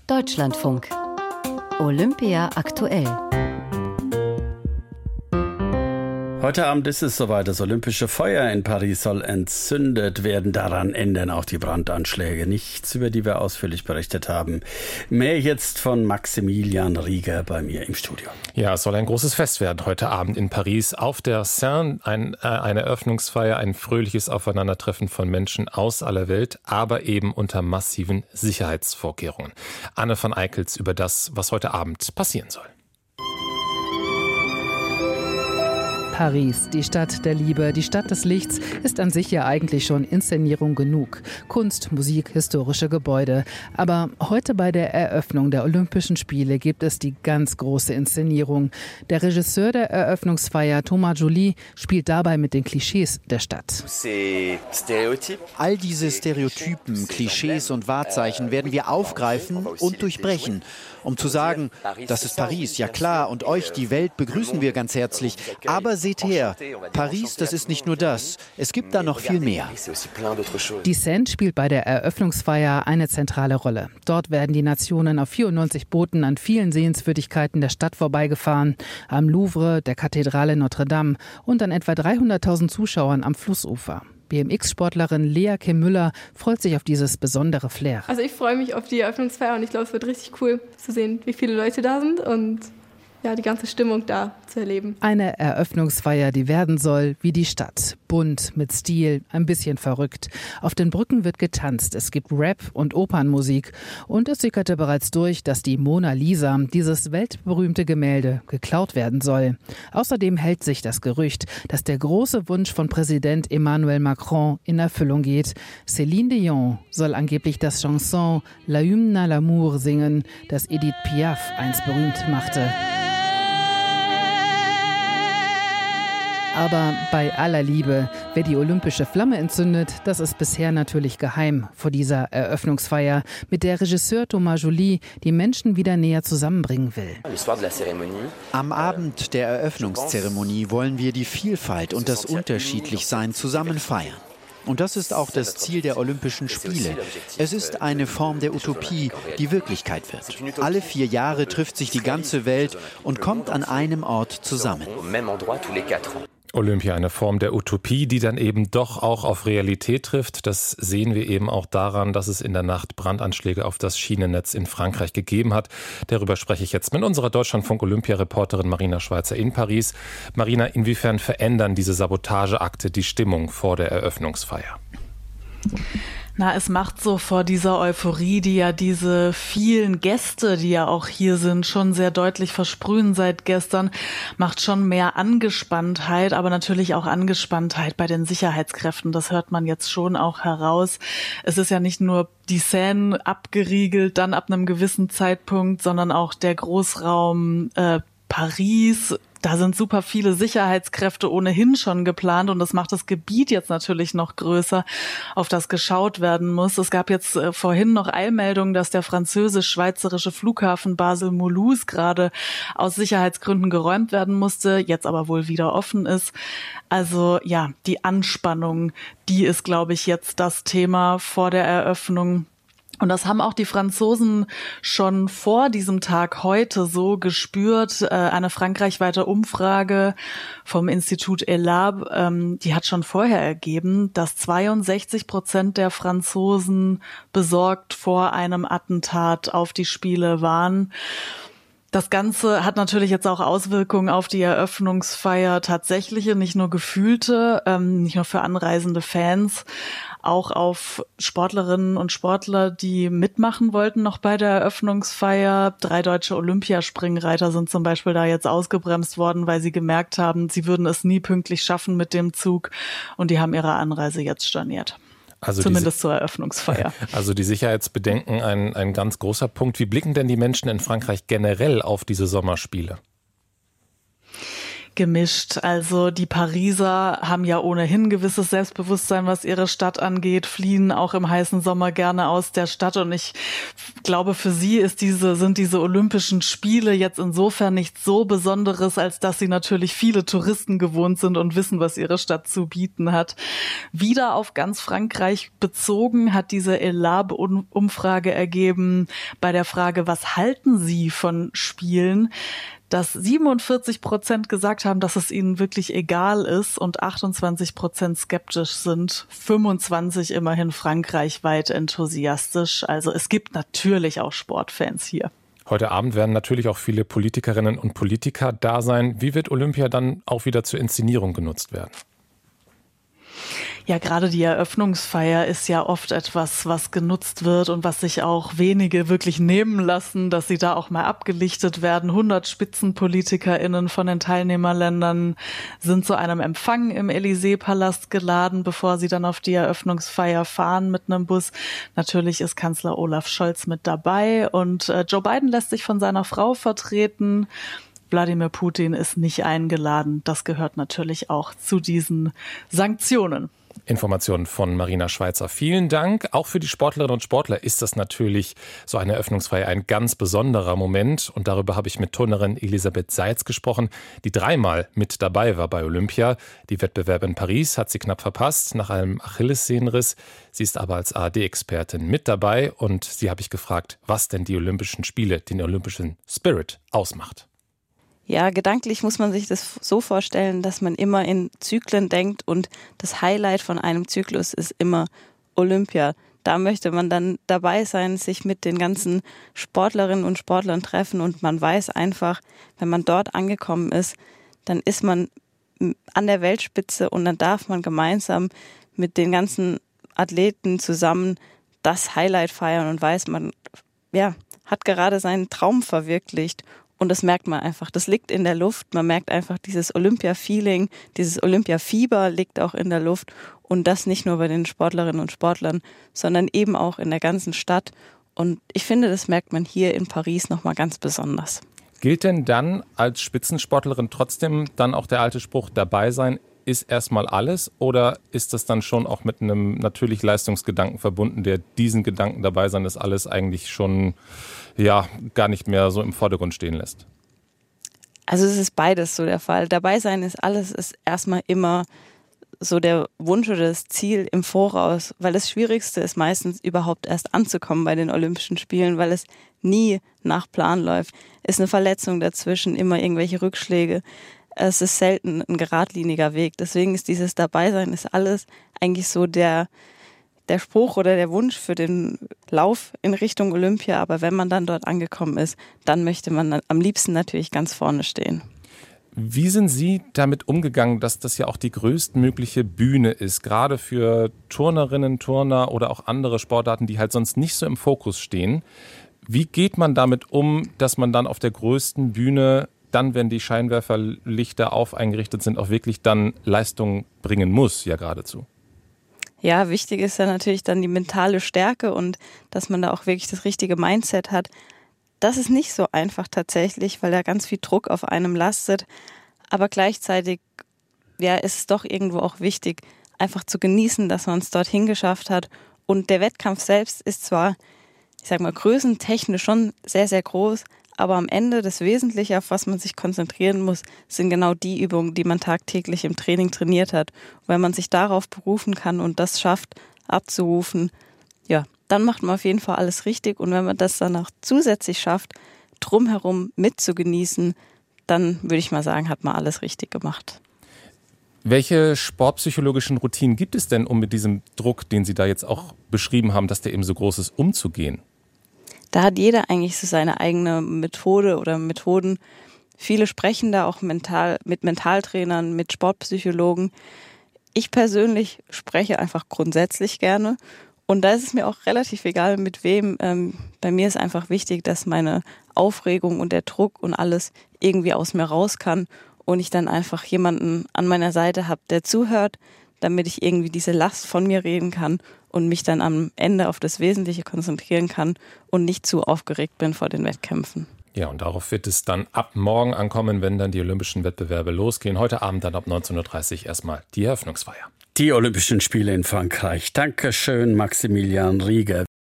Deutschlandfunk. Olympia aktuell. Heute Abend ist es soweit. Das olympische Feuer in Paris soll entzündet werden. Daran ändern auch die Brandanschläge nichts, über die wir ausführlich berichtet haben. Mehr jetzt von Maximilian Rieger bei mir im Studio. Ja, es soll ein großes Fest werden heute Abend in Paris auf der Seine. Eine Eröffnungsfeier, ein fröhliches Aufeinandertreffen von Menschen aus aller Welt, aber eben unter massiven Sicherheitsvorkehrungen. Anne van Eickels über das, was heute Abend passieren soll. Paris, die Stadt der Liebe, die Stadt des Lichts, ist an sich ja eigentlich schon Inszenierung genug. Kunst, Musik, historische Gebäude. Aber heute bei der Eröffnung der Olympischen Spiele gibt es die ganz große Inszenierung. Der Regisseur der Eröffnungsfeier, Thomas Joly, spielt dabei mit den Klischees der Stadt. All diese Stereotypen, Klischees und Wahrzeichen werden wir aufgreifen und durchbrechen. Um zu sagen, das ist Paris, ja klar, und euch, die Welt, begrüßen wir ganz herzlich. Aber seht her, Paris, das ist nicht nur das. Es gibt da noch viel mehr. Die Seine spielt bei der Eröffnungsfeier eine zentrale Rolle. Dort werden die Nationen auf 94 Booten an vielen Sehenswürdigkeiten der Stadt vorbeigefahren. Am Louvre, der Kathedrale Notre-Dame und an etwa 300.000 Zuschauern am Flussufer. BMX-Sportlerin Lea Kim Müller freut sich auf dieses besondere Flair. Also ich freue mich auf die Eröffnungsfeier und ich glaube, es wird richtig cool zu sehen, wie viele Leute da sind und ja, die ganze Stimmung da zu erleben. Eine Eröffnungsfeier, die werden soll wie die Stadt. Bunt, mit Stil, ein bisschen verrückt. Auf den Brücken wird getanzt, es gibt Rap und Opernmusik. Und es sickerte bereits durch, dass die Mona Lisa, dieses weltberühmte Gemälde, geklaut werden soll. Außerdem hält sich das Gerücht, dass der große Wunsch von Präsident Emmanuel Macron in Erfüllung geht. Céline Dion soll angeblich das Chanson La Hymne à l'amour singen, das Edith Piaf einst berühmt machte. Aber bei aller Liebe, wer die olympische Flamme entzündet, das ist bisher natürlich geheim vor dieser Eröffnungsfeier, mit der Regisseur Thomas Joly die Menschen wieder näher zusammenbringen will. Am Abend der Eröffnungszeremonie wollen wir die Vielfalt und das Unterschiedlichsein zusammen feiern. Und das ist auch das Ziel der Olympischen Spiele. Es ist eine Form der Utopie, die Wirklichkeit wird. Alle 4 Jahre trifft sich die ganze Welt und kommt an einem Ort zusammen. Olympia, eine Form der Utopie, die dann eben doch auch auf Realität trifft. Das sehen wir eben auch daran, dass es in der Nacht Brandanschläge auf das Schienennetz in Frankreich gegeben hat. Darüber spreche ich jetzt mit unserer Deutschlandfunk-Olympia-Reporterin Marina Schweizer in Paris. Marina, inwiefern verändern diese Sabotageakte die Stimmung vor der Eröffnungsfeier? Es macht so vor dieser Euphorie, die ja diese vielen Gäste, die ja auch hier sind, schon sehr deutlich versprühen seit gestern, macht schon mehr Angespanntheit, aber natürlich auch Angespanntheit bei den Sicherheitskräften. Das hört man jetzt schon auch heraus. Es ist ja nicht nur die Seine abgeriegelt, dann ab einem gewissen Zeitpunkt, sondern auch der Großraum Paris. Da sind super viele Sicherheitskräfte ohnehin schon geplant und das macht das Gebiet jetzt natürlich noch größer, auf das geschaut werden muss. Es gab jetzt vorhin noch Eilmeldungen, dass der französisch-schweizerische Flughafen Basel-Mulhouse gerade aus Sicherheitsgründen geräumt werden musste, jetzt aber wohl wieder offen ist. Also ja, die Anspannung, die ist, glaube ich, jetzt das Thema vor der Eröffnung. Und das haben auch die Franzosen schon vor diesem Tag heute so gespürt. Eine frankreichweite Umfrage vom Institut ELAB, die hat schon vorher ergeben, dass 62% der Franzosen besorgt vor einem Attentat auf die Spiele waren. Das Ganze hat natürlich jetzt auch Auswirkungen auf die Eröffnungsfeier, tatsächliche, nicht nur gefühlte, nicht nur für anreisende Fans, auch auf Sportlerinnen und Sportler, die mitmachen wollten noch bei der Eröffnungsfeier. 3 deutsche Olympiaspringreiter sind zum Beispiel da jetzt ausgebremst worden, weil sie gemerkt haben, sie würden es nie pünktlich schaffen mit dem Zug und die haben ihre Anreise jetzt storniert. Also zumindest zur Eröffnungsfeier. Also die Sicherheitsbedenken ein ganz großer Punkt. Wie blicken denn die Menschen in Frankreich generell auf diese Sommerspiele? Gemischt. Also die Pariser haben ja ohnehin gewisses Selbstbewusstsein, was ihre Stadt angeht, fliehen auch im heißen Sommer gerne aus der Stadt. Und ich glaube, für sie sind diese Olympischen Spiele jetzt insofern nichts so Besonderes, als dass sie natürlich viele Touristen gewohnt sind und wissen, was ihre Stadt zu bieten hat. Wieder auf ganz Frankreich bezogen hat diese ELAB-Umfrage ergeben, bei der Frage, was halten Sie von Spielen, dass 47% gesagt haben, dass es ihnen wirklich egal ist und 28% skeptisch sind, 25% immerhin frankreichweit enthusiastisch. Also es gibt natürlich auch Sportfans hier. Heute Abend werden natürlich auch viele Politikerinnen und Politiker da sein. Wie wird Olympia dann auch wieder zur Inszenierung genutzt werden? Ja, gerade die Eröffnungsfeier ist ja oft etwas, was genutzt wird und was sich auch wenige wirklich nehmen lassen, dass sie da auch mal abgelichtet werden. 100 SpitzenpolitikerInnen von den Teilnehmerländern sind zu einem Empfang im Élysée-Palast geladen, bevor sie dann auf die Eröffnungsfeier fahren mit einem Bus. Natürlich ist Kanzler Olaf Scholz mit dabei und Joe Biden lässt sich von seiner Frau vertreten. Wladimir Putin ist nicht eingeladen. Das gehört natürlich auch zu diesen Sanktionen. Informationen von Marina Schweizer. Vielen Dank. Auch für die Sportlerinnen und Sportler ist das natürlich so eine Eröffnungsfeier ein ganz besonderer Moment. Und darüber habe ich mit Turnerin Elisabeth Seitz gesprochen, die 3-mal mit dabei war bei Olympia. Die Wettbewerbe in Paris hat sie knapp verpasst nach einem Achillessehnenriss. Sie ist aber als ARD-Expertin mit dabei. Und sie habe ich gefragt, was denn die Olympischen Spiele, den olympischen Spirit ausmacht. Ja, gedanklich muss man sich das so vorstellen, dass man immer in Zyklen denkt und das Highlight von einem Zyklus ist immer Olympia. Da möchte man dann dabei sein, sich mit den ganzen Sportlerinnen und Sportlern treffen und man weiß einfach, wenn man dort angekommen ist, dann ist man an der Weltspitze und dann darf man gemeinsam mit den ganzen Athleten zusammen das Highlight feiern und weiß, man hat gerade seinen Traum verwirklicht. Und das merkt man einfach, das liegt in der Luft. Man merkt einfach dieses Olympia-Feeling, dieses Olympia-Fieber liegt auch in der Luft. Und das nicht nur bei den Sportlerinnen und Sportlern, sondern eben auch in der ganzen Stadt. Und ich finde, das merkt man hier in Paris nochmal ganz besonders. Gilt denn dann als Spitzensportlerin trotzdem dann auch der alte Spruch, dabei sein ist erstmal alles? Oder ist das dann schon auch mit einem natürlich Leistungsgedanken verbunden, der diesen Gedanken dabei sein ist alles eigentlich schon gar nicht mehr so im Vordergrund stehen lässt? Also es ist beides so der Fall. Dabei sein ist alles, ist erstmal immer so der Wunsch oder das Ziel im Voraus, weil das Schwierigste ist meistens überhaupt erst anzukommen bei den Olympischen Spielen, weil es nie nach Plan läuft. Ist eine Verletzung dazwischen, immer irgendwelche Rückschläge. Es ist selten ein geradliniger Weg. Deswegen ist dieses Dabeisein ist alles eigentlich so der Spruch oder der Wunsch für den Lauf in Richtung Olympia. Aber wenn man dann dort angekommen ist, dann möchte man am liebsten natürlich ganz vorne stehen. Wie sind Sie damit umgegangen, dass das ja auch die größtmögliche Bühne ist, gerade für Turnerinnen, Turner oder auch andere Sportarten, die halt sonst nicht so im Fokus stehen? Wie geht man damit um, dass man dann auf der größten Bühne, dann, wenn die Scheinwerferlichter eingerichtet sind, auch wirklich dann Leistung bringen muss, ja geradezu? Ja, wichtig ist ja natürlich dann die mentale Stärke und dass man da auch wirklich das richtige Mindset hat. Das ist nicht so einfach tatsächlich, weil da ganz viel Druck auf einem lastet. Aber gleichzeitig ist es doch irgendwo auch wichtig, einfach zu genießen, dass man es dorthin geschafft hat. Und der Wettkampf selbst ist zwar, größentechnisch schon sehr, sehr groß, aber am Ende das Wesentliche, auf was man sich konzentrieren muss, sind genau die Übungen, die man tagtäglich im Training trainiert hat. Und wenn man sich darauf berufen kann und das schafft, abzurufen, dann macht man auf jeden Fall alles richtig. Und wenn man das dann auch zusätzlich schafft, drumherum mitzugenießen, dann würde ich mal sagen, hat man alles richtig gemacht. Welche sportpsychologischen Routinen gibt es denn, um mit diesem Druck, den Sie da jetzt auch beschrieben haben, dass der eben so groß ist, umzugehen? Da hat jeder eigentlich so seine eigene Methode oder Methoden. Viele sprechen da auch mit Mentaltrainern, mit Sportpsychologen. Ich persönlich spreche einfach grundsätzlich gerne. Und da ist es mir auch relativ egal, mit wem. Bei mir ist einfach wichtig, dass meine Aufregung und der Druck und alles irgendwie aus mir raus kann und ich dann einfach jemanden an meiner Seite habe, der zuhört, damit ich irgendwie diese Last von mir reden kann und mich dann am Ende auf das Wesentliche konzentrieren kann und nicht zu aufgeregt bin vor den Wettkämpfen. Ja, und darauf wird es dann ab morgen ankommen, wenn dann die olympischen Wettbewerbe losgehen. Heute Abend dann ab 19.30 Uhr erstmal die Eröffnungsfeier. Die Olympischen Spiele in Frankreich. Dankeschön, Maximilian Rieger.